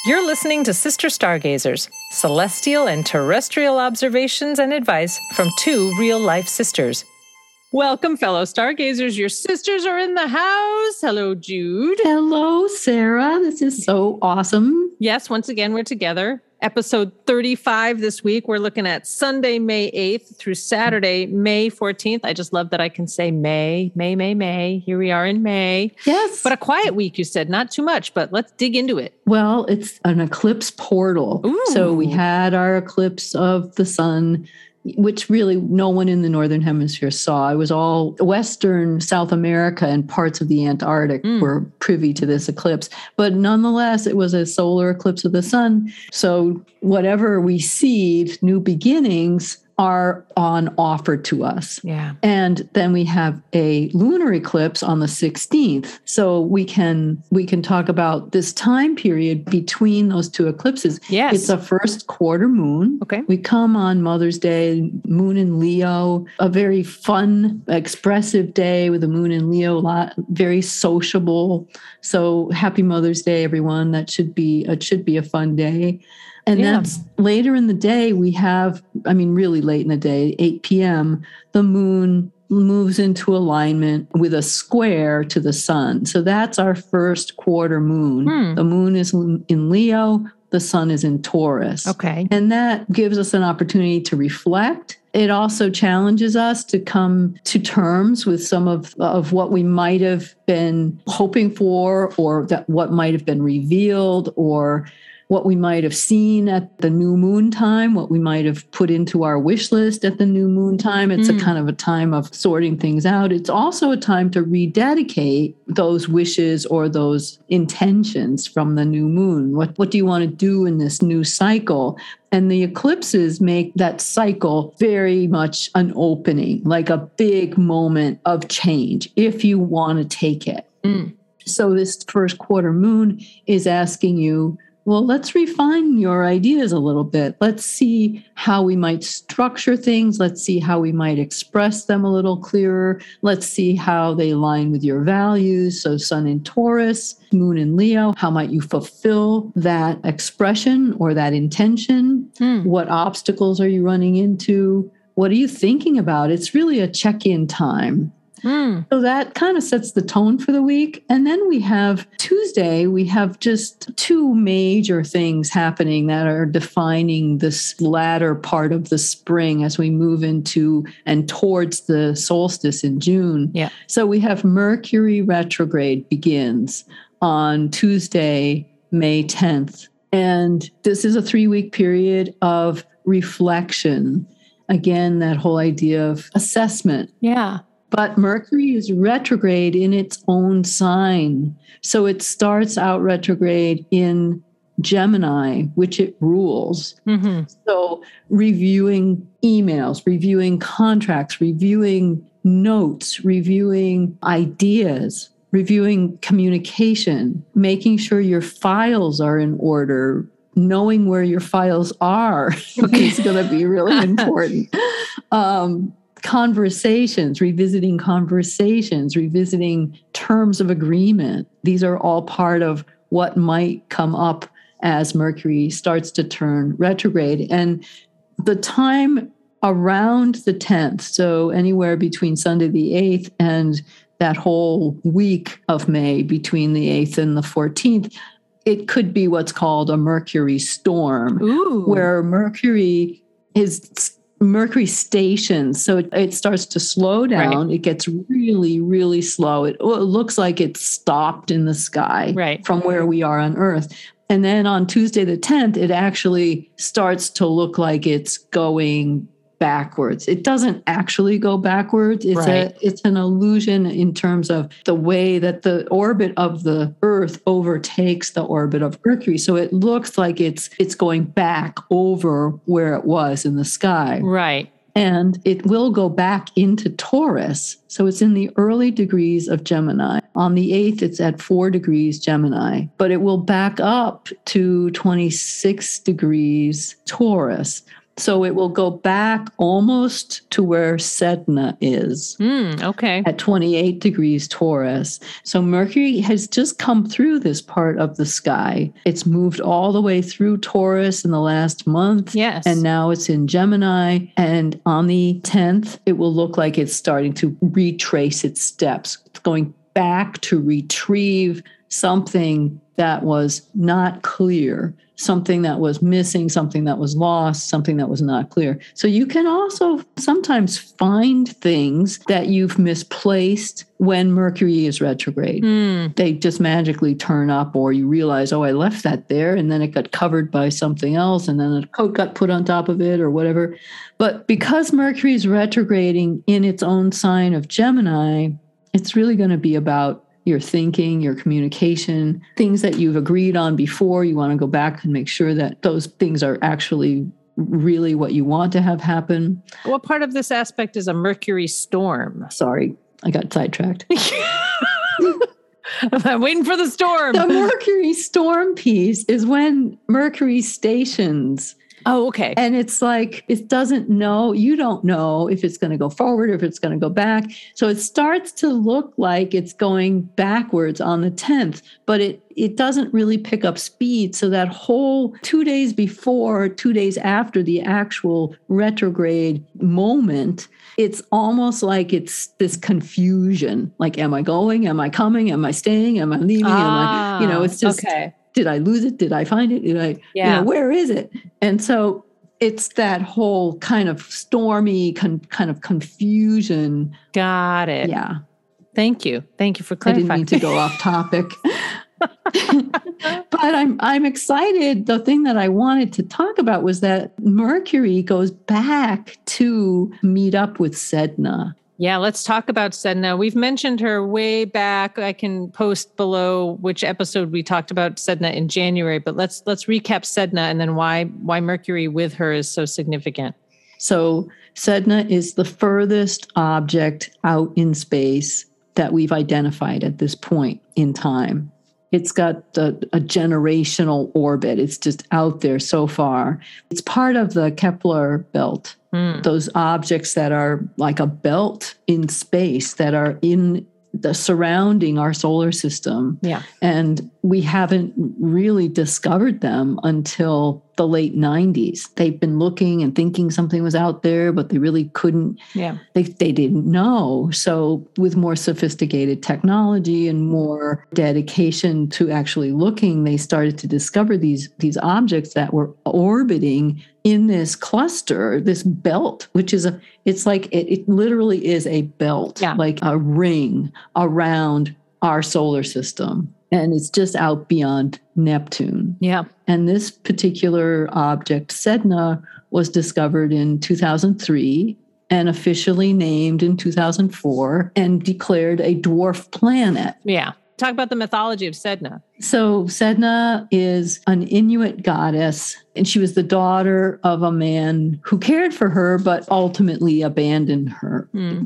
You're listening to Sister Stargazers, celestial and terrestrial observations and advice from two real-life sisters. Welcome, fellow stargazers. Your sisters are in the house. Hello, Jude. Hello, Sarah. This is so awesome. Yes, once again, we're together. Episode 35 this week. We're looking at Sunday, May 8th through Saturday, May 14th. I just love that I can say May. Here we are in May. Yes. But a quiet week, you said. Not too much, but let's dig into it. Well, it's an eclipse portal. Ooh. So we had our eclipse of the sun, which really no one in the Northern Hemisphere saw. It was all Western South America and parts of the Antarctic were privy to this eclipse. But nonetheless, it was a solar eclipse of the sun. So whatever we see, new beginnings, are on offer to us. Yeah. And then we have a lunar eclipse on the 16th. So we can talk about this time period between those two eclipses. Yes. It's a first quarter moon. Okay. We come on Mother's Day, moon in Leo, a very fun, expressive day with the moon in Leo, very sociable. So happy Mother's Day, everyone. It should be a fun day. And that's later in the day, we have, really late in the day, 8 p.m., the moon moves into alignment with a square to the sun. So that's our first quarter moon. The moon is in Leo, the sun is in Taurus. Okay. And that gives us an opportunity to reflect. It also challenges us to come to terms with some of what we might have been hoping for, or that what might have been revealed, or what we might have seen at the new moon time, what we might have put into our wish list at the new moon time. It's a kind of a time of sorting things out. It's also a time to rededicate those wishes or those intentions from the new moon. What do you want to do in this new cycle? And the eclipses make that cycle very much an opening, like a big moment of change, if you want to take it. So this first quarter moon is asking you, well, let's refine your ideas a little bit. Let's see how we might structure things. Let's see how we might express them a little clearer. Let's see how they align with your values. So sun in Taurus, moon in Leo, how might you fulfill that expression or that intention? What obstacles are you running into? What are you thinking about? It's really a check-in time. So that kind of sets the tone for the week. And then we have Tuesday, we have just two major things happening that are defining this latter part of the spring as we move into and towards the solstice in June. Yeah. So we have Mercury retrograde begins on Tuesday, May 10th. And this is a 3-week period of reflection. Again, that whole idea of assessment. Yeah. But Mercury is retrograde in its own sign. So it starts out retrograde in Gemini, which it rules. So reviewing emails, reviewing contracts, reviewing notes, reviewing ideas, reviewing communication, making sure your files are in order, knowing where your files are is going to be really important. Conversations, revisiting terms of agreement. These are all part of what might come up as Mercury starts to turn retrograde. And the time around the 10th, so anywhere between Sunday the 8th and that whole week of May between the 8th and the 14th, it could be what's called a Mercury storm, where Mercury stations. So it starts to slow down. Right. It gets really, really slow. It looks like it's stopped in the sky from where we are on Earth. And then on Tuesday the 10th, it actually starts to look like it's going backwards. It doesn't actually go backwards. It's an illusion in terms of the way that the orbit of the Earth overtakes the orbit of Mercury. So it looks like it's going back over where it was in the sky. Right. And it will go back into Taurus. So it's in the early degrees of Gemini. On the 8th, it's at 4 degrees Gemini, but it will back up to 26 degrees Taurus. So it will go back almost to where Sedna is. Okay. At 28 degrees Taurus. So Mercury has just come through this part of the sky. It's moved all the way through Taurus in the last month. Yes. And now it's in Gemini. And on the 10th, it will look like it's starting to retrace its steps. It's going back to retrieve something that was not clear, something that was missing, something that was lost, something that was not clear. So you can also sometimes find things that you've misplaced when Mercury is retrograde. They just magically turn up, or you realize, oh, I left that there, and then it got covered by something else, and then a coat got put on top of it or whatever. But because Mercury is retrograding in its own sign of Gemini, it's really going to be about your thinking, your communication, things that you've agreed on before. You want to go back and make sure that those things are actually really what you want to have happen. What part of this aspect is a Mercury storm? Sorry, I got sidetracked. I'm waiting for the storm. The Mercury storm piece is when Mercury stations. Oh, okay. And it's like, it doesn't know, you don't know if it's going to go forward or if it's going to go back. So it starts to look like it's going backwards on the 10th, but it doesn't really pick up speed. So that whole 2 days before, 2 days after the actual retrograde moment, it's almost like it's this confusion. Like, am I going? Am I coming? Am I staying? Am I leaving? It's just... Okay. Did I lose it? Did I find it? Where is it? And so it's that whole kind of stormy kind of confusion. Got it. Yeah. Thank you. Thank you for clarifying. I didn't mean to go off topic. But I'm excited. The thing that I wanted to talk about was that Mercury goes back to meet up with Sedna. Yeah, let's talk about Sedna. We've mentioned her way back. I can post below which episode we talked about Sedna in January, but let's recap Sedna and then why Mercury with her is so significant. So Sedna is the furthest object out in space that we've identified at this point in time. It's got a generational orbit. It's just out there so far. It's part of the Kepler belt. Those objects that are like a belt in space that are in the surrounding our solar system. Yeah. And we haven't really discovered them until the late 90s. They've been looking and thinking something was out there, but they really couldn't. Yeah. They didn't know. So with more sophisticated technology and more dedication to actually looking, they started to discover these objects that were orbiting in this cluster, this belt, which is it literally is a belt, like a ring around our solar system. And it's just out beyond Neptune. Yeah. And this particular object, Sedna, was discovered in 2003 and officially named in 2004 and declared a dwarf planet. Yeah. Talk about the mythology of Sedna. So Sedna is an Inuit goddess, and she was the daughter of a man who cared for her, but ultimately abandoned her.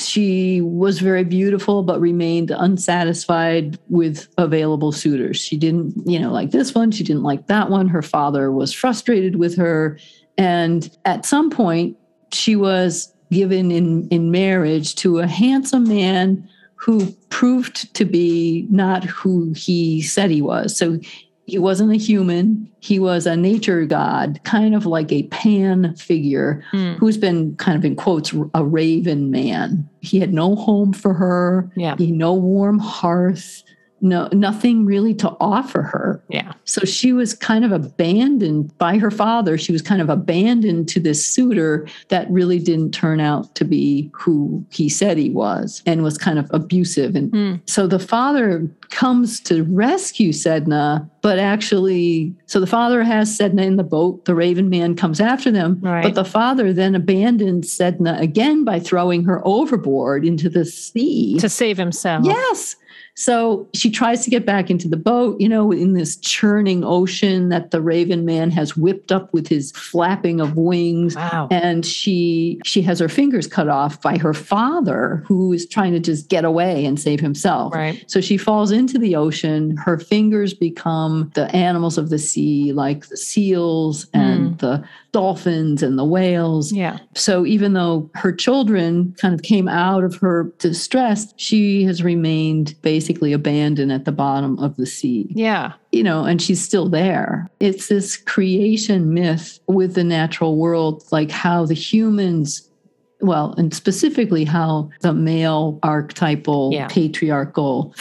She was very beautiful, but remained unsatisfied with available suitors. She didn't, like this one. She didn't like that one. Her father was frustrated with her. And at some point, she was given in marriage to a handsome man who proved to be not who he said he was. So he wasn't a human. He was a nature god, kind of like a Pan figure who's been kind of in quotes, a raven man. He had no home for her. Yeah. He no warm hearth. No, nothing really to offer her. Yeah. So she was kind of abandoned by her father. She was kind of abandoned to this suitor that really didn't turn out to be who he said he was and was kind of abusive. And so the father comes to rescue Sedna, but actually, so the father has Sedna in the boat. The Raven Man comes after them, but the father then abandons Sedna again by throwing her overboard into the sea. To save himself. Yes. So she tries to get back into the boat, in this churning ocean that the Raven Man has whipped up with his flapping of wings. Wow. And she has her fingers cut off by her father, who is trying to just get away and save himself. Right. So she falls into the ocean. Her fingers become the animals of the sea, like the seals and the dolphins and the whales. Yeah. So even though her children kind of came out of her distress, she has remained basically abandoned at the bottom of the sea. Yeah. And she's still there. It's this creation myth with the natural world, like how the humans, and specifically how the male archetypal, patriarchal,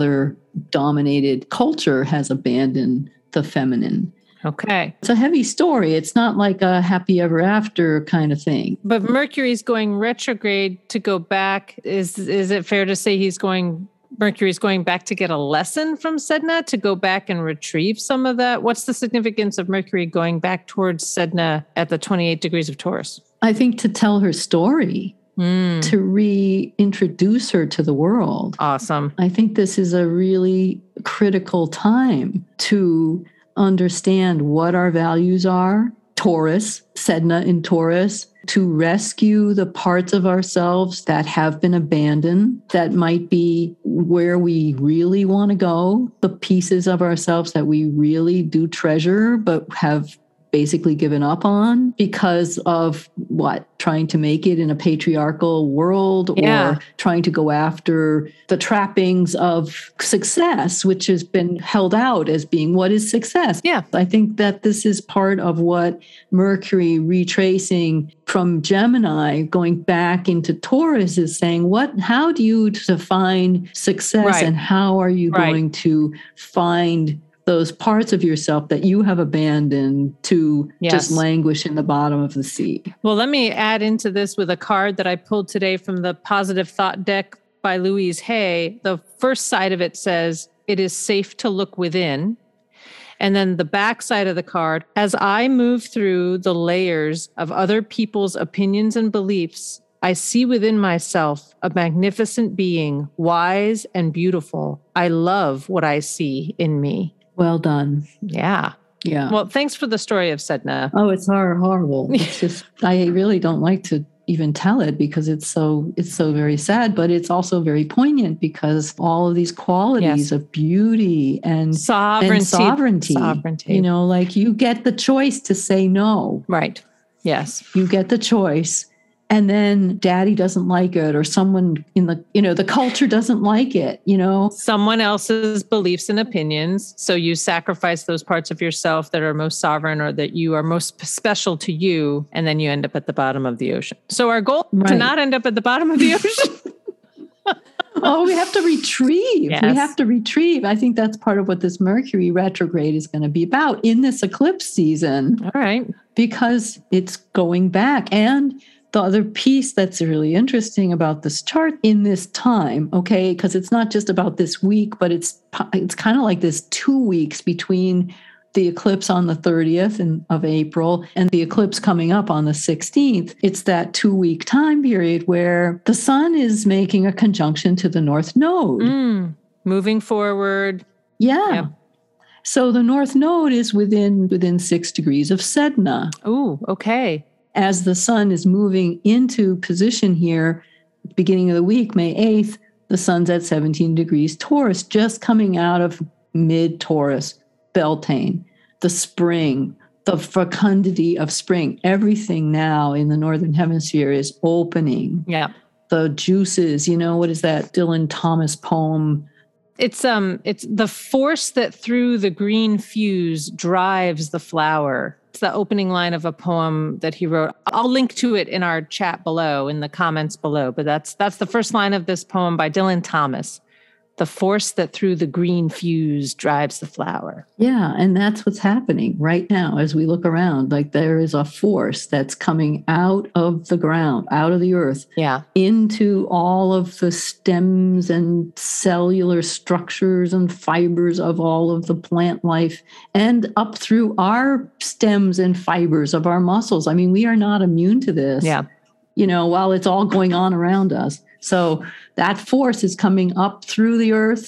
father-dominated culture has abandoned the feminine. Okay. It's a heavy story. It's not like a happy ever after kind of thing. But Mercury's going retrograde to go back. Is it fair to say Mercury's going back to get a lesson from Sedna, to go back and retrieve some of that? What's the significance of Mercury going back towards Sedna at the 28 degrees of Taurus? I think to tell her story, to reintroduce her to the world. Awesome. I think this is a really critical time to understand what our values are. Taurus, Sedna in Taurus, to rescue the parts of ourselves that have been abandoned, that might be where we really want to go, the pieces of ourselves that we really do treasure, but have basically given up on because of trying to make it in a patriarchal world, or trying to go after the trappings of success, which has been held out as being what is success. Yeah. I think that this is part of what Mercury retracing from Gemini, going back into Taurus, is saying, how do you define success, and how are you going to find those parts of yourself that you have abandoned to just languish in the bottom of the sea? Well, let me add into this with a card that I pulled today from the Positive Thought deck by Louise Hay. The first side of it says, "It is safe to look within." And then the back side of the card, "As I move through the layers of other people's opinions and beliefs, I see within myself a magnificent being, wise and beautiful. I love what I see in me." Well done. Yeah. Yeah. Well, thanks for the story of Sedna. Oh, it's horrible. It's just, I really don't like to even tell it because it's so very sad, but it's also very poignant because all of these qualities of beauty and sovereignty. Like you get the choice to say no. Right. Yes. You get the choice. And then daddy doesn't like it, or someone in the culture doesn't like it, Someone else's beliefs and opinions. So you sacrifice those parts of yourself that are most sovereign or that you are most special to you. And then you end up at the bottom of the ocean. So our goal to not end up at the bottom of the ocean. Oh, we have to retrieve. Yes. We have to retrieve. I think that's part of what this Mercury retrograde is going to be about in this eclipse season. All right. Because it's going back. And the other piece that's really interesting about this chart in this time, okay, because it's not just about this week, but it's kind of like this 2 weeks between the eclipse on the 30th of April and the eclipse coming up on the 16th. It's that 2-week time period where the sun is making a conjunction to the North Node. Moving forward. Yeah. Yep. So the North Node is within 6 degrees of Sedna. Ooh, okay. As the sun is moving into position here, beginning of the week, May 8th, the sun's at 17 degrees Taurus, just coming out of mid-Taurus, Beltane, the spring, the fecundity of spring. Everything now in the Northern Hemisphere is opening. Yeah. The juices, what is that Dylan Thomas poem? It's the force that through the green fuse drives the flower. It's the opening line of a poem that he wrote. I'll link to it in our chat below, in the comments below. But that's the first line of this poem by Dylan Thomas. The force that through the green fuse drives the flower. Yeah, and that's what's happening right now as we look around. Like there is a force that's coming out of the ground, out of the earth, into all of the stems and cellular structures and fibers of all of the plant life, and up through our stems and fibers of our muscles. I mean, we are not immune to this. Yeah. While it's all going on around us. So that force is coming up through the earth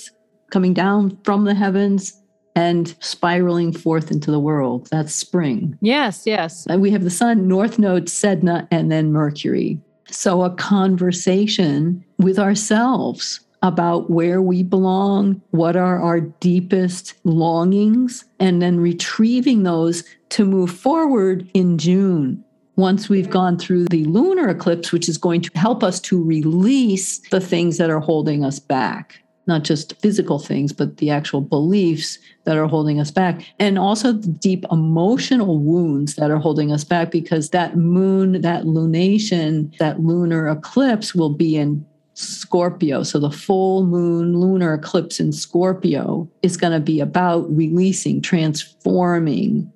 coming down from the heavens and spiraling forth into the world. That's spring. Yes, yes. And we have the sun, North Node, Sedna, and then Mercury. So a conversation with ourselves about where we belong, what are our deepest longings, and then retrieving those to move forward in June. Once we've gone through the lunar eclipse, which is going to help us to release the things that are holding us back. Not just physical things, but the actual beliefs that are holding us back. And also the deep emotional wounds that are holding us back, because that moon, that lunation, that lunar eclipse will be in Scorpio. So the full moon lunar eclipse in Scorpio is going to be about releasing, transforming,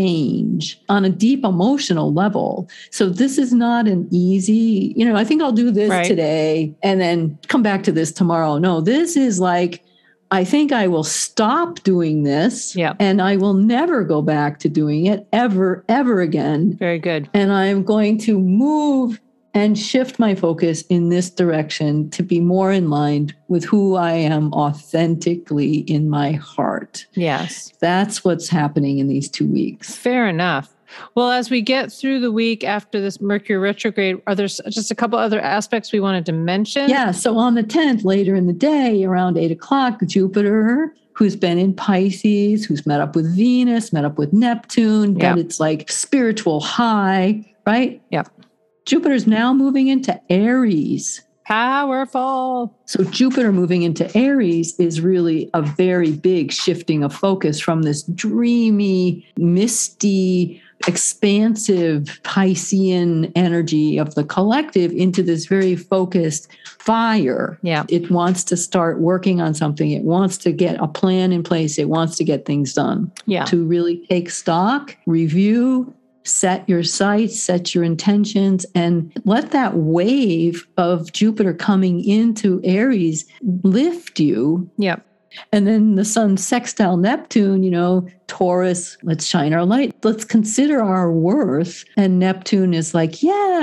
change on a deep emotional level. So this is not an easy, I think I'll do this today and then come back to this tomorrow. No, this is like, I think I will stop doing this and I will never go back to doing it ever again. Very good. And I'm going to move and shift my focus in this direction to be more in line with who I am authentically in my heart. Yes. That's what's happening in these 2 weeks. Fair enough. Well, as we get through the week after this Mercury retrograde, are there just a couple other aspects we wanted to mention? Yeah. So on the 10th, later in the day, around 8 o'clock, Jupiter, who's been in Pisces, who's met up with Venus, met up with Neptune, but it's like spiritual high, right? Yep. Jupiter's now moving into Aries. Powerful. So Jupiter moving into Aries is really a very big shifting of focus from this dreamy, misty, expansive Piscean energy of the collective into this very focused fire. Yeah. It wants to start working on something. It wants to get a plan in place. It wants to get things done. Yeah. To really take stock, review, set your sights, set your intentions, and let that wave of Jupiter coming into Aries lift you. Yep. And then the sun sextile Neptune, Taurus, let's shine our light. Let's consider our worth. And Neptune is like,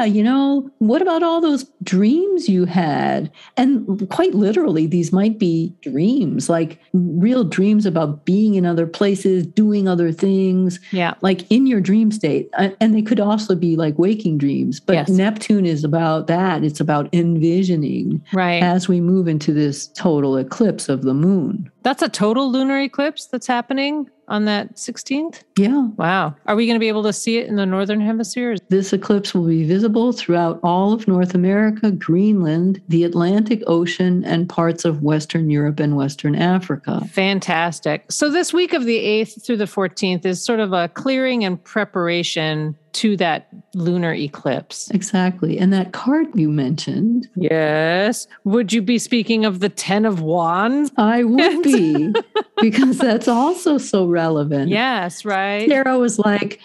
what about all those dreams you had? And quite literally, these might be dreams, like real dreams about being in other places, doing other things, like in your dream state. And they could also be like waking dreams. But Neptune is about that. It's about envisioning as we move into this total eclipse of the moon. That's a total lunar eclipse that's happening on that 16th? Yeah. Wow. Are we going to be able to see it in the Northern Hemisphere? This eclipse will be visible throughout all of North America, Greenland, the Atlantic Ocean, and parts of Western Europe and Western Africa. Fantastic. So this week of the 8th through the 14th is sort of a clearing and preparation to that lunar eclipse. Exactly. And that card you mentioned. Yes. Would you be speaking of the 10 of Wands? I would be, because that's also so relevant. Yes, right. Sarah was like,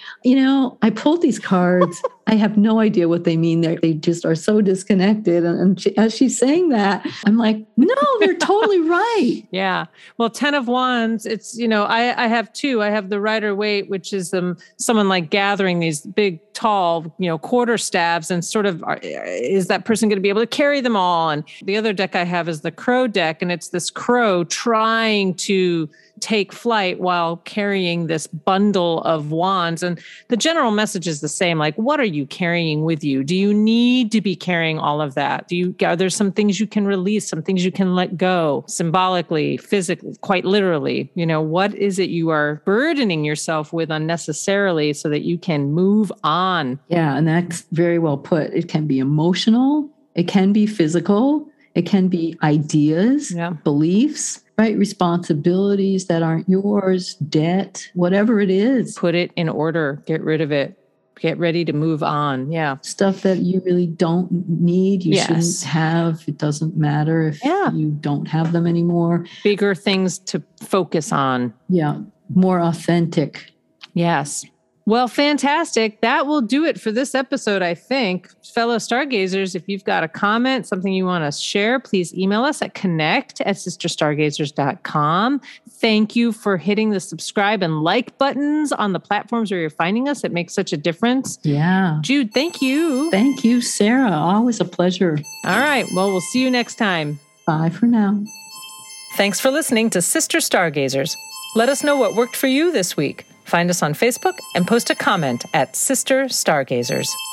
I pulled these cards. I have no idea what they mean. They just are so disconnected. And as she's saying that, I'm like, no, they're totally right. Yeah. Well, 10 of Wands, it's, I have two. I have the Rider-Waite, which is someone like gathering these big, tall, quarter staves, and sort of, is that person going to be able to carry them all? And the other deck I have is the Crow deck, and it's this crow trying to take flight while carrying this bundle of wands. And the general message is the same. Like, what are you carrying with you? Do you need to be carrying all of that? Are there some things you can release, some things you can let go symbolically, physically, quite literally? What is it you are burdening yourself with unnecessarily so that you can move on? Yeah. And that's very well put. It can be emotional. It can be physical. It can be ideas, beliefs, right? Responsibilities that aren't yours, debt, whatever it is. Put it in order. Get rid of it. Get ready to move on. Yeah. Stuff that you really don't need, you shouldn't have. It doesn't matter if you don't have them anymore. Bigger things to focus on. Yeah. More authentic. Yes. Well, fantastic. That will do it for this episode, I think. Fellow Stargazers, if you've got a comment, something you want to share, please email us at connect@sisterstargazers.com. Thank you for hitting the subscribe and like buttons on the platforms where you're finding us. It makes such a difference. Yeah. Jude, thank you. Thank you, Sarah. Always a pleasure. All right. Well, we'll see you next time. Bye for now. Thanks for listening to Sister Stargazers. Let us know what worked for you this week. Find us on Facebook and post a comment at Sister Stargazers.